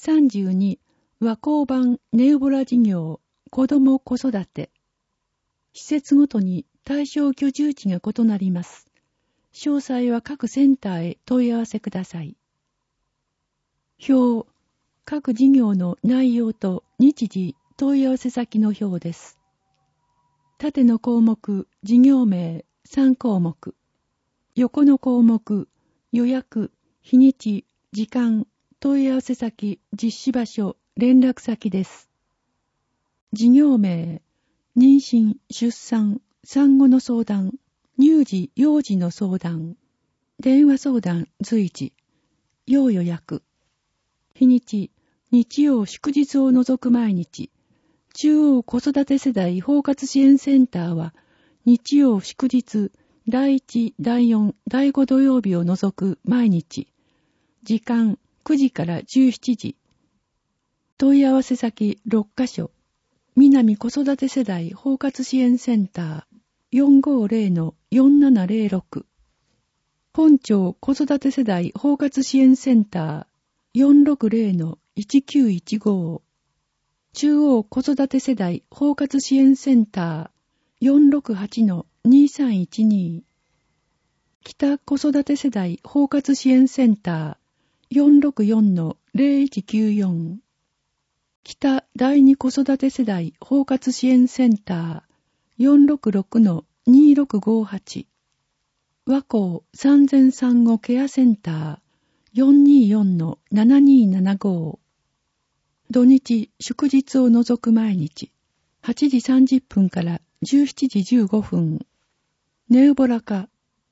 32、和光版ネウボラ事業、子ども子育て。施設ごとに対象居住地が異なります。詳細は各センターへ問い合わせください。表、各事業の内容と日時、問い合わせ先の表です。縦の項目、事業名、3項目。横の項目、予約、日にち、時間、問い合わせ先、実施場所、連絡先です。事業名、妊娠、出産、産後の相談、乳児、幼児の相談、電話相談随時、要予約。日にち、日曜祝日を除く毎日。中央子育て世代包括支援センターは、日曜祝日、第1、第4、第5土曜日を除く毎日。時間、9時から17時。問い合わせ先6カ所。南子育て世代包括支援センター 450-4706。本町子育て世代包括支援センター 460-1915。中央子育て世代包括支援センター 468-2312。北子育て世代包括支援センター 464-0194。北第二子育て世代包括支援センター 466-2658。和光産前産後ケアセンター 424-7275。土日祝日を除く毎日8時30分から17時15分。ネウボラカ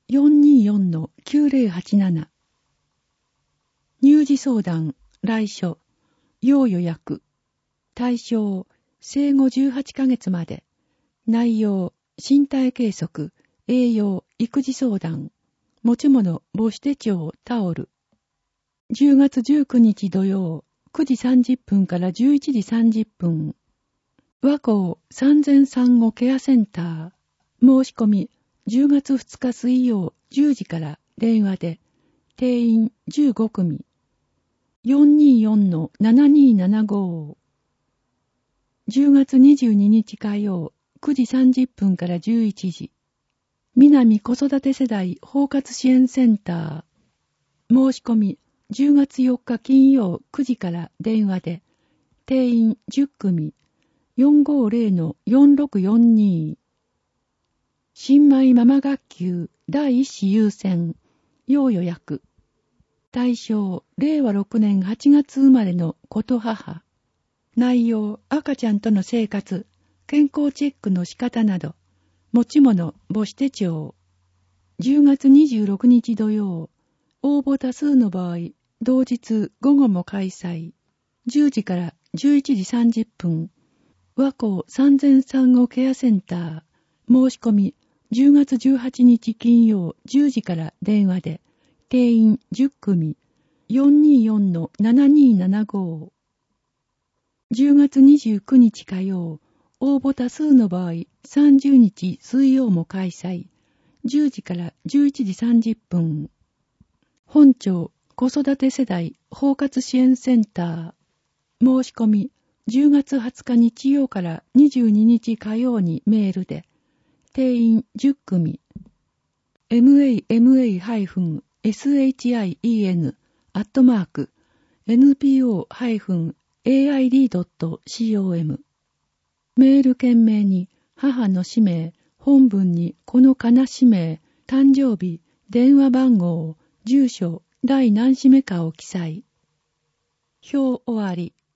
424-9087。乳児相談、来所、要予約。対象、生後18ヶ月まで。内容、身体計測、栄養、育児相談。持ち物、母子手帳、タオル。10月19日土曜、9時30分から11時30分。和光産前産後ケアセンター。申し込み、10月2日水曜10時から電話で。定員15組。424-7275。10月22日火曜9時30分から11時。南子育て世代包括支援センター。申し込み、10月4日金曜9時から電話で。定員10組。450-4642。新米ママ学級第1子優先。要予約。対象、令和6年8月生まれの子と母。内容、赤ちゃんとの生活、健康チェックの仕方など。持ち物、母子手帳。10月26日土曜。応募多数の場合、同日午後も開催。10時から11時30分。和光産前産後ケアセンター。申し込み、10月18日金曜10時から電話で。定員10組。424-7275。10月29日火曜。応募多数の場合、30日水曜も開催。10時から11時30分。本町子育て世代包括支援センター。申し込み、10月20日日曜から22日火曜にメールで。定員10組。mama--sin@npo-aid.com。メール件名に母の氏名、本文にこのかな氏名、誕生日、電話番号、住所、第何氏目かを記載。表終わり。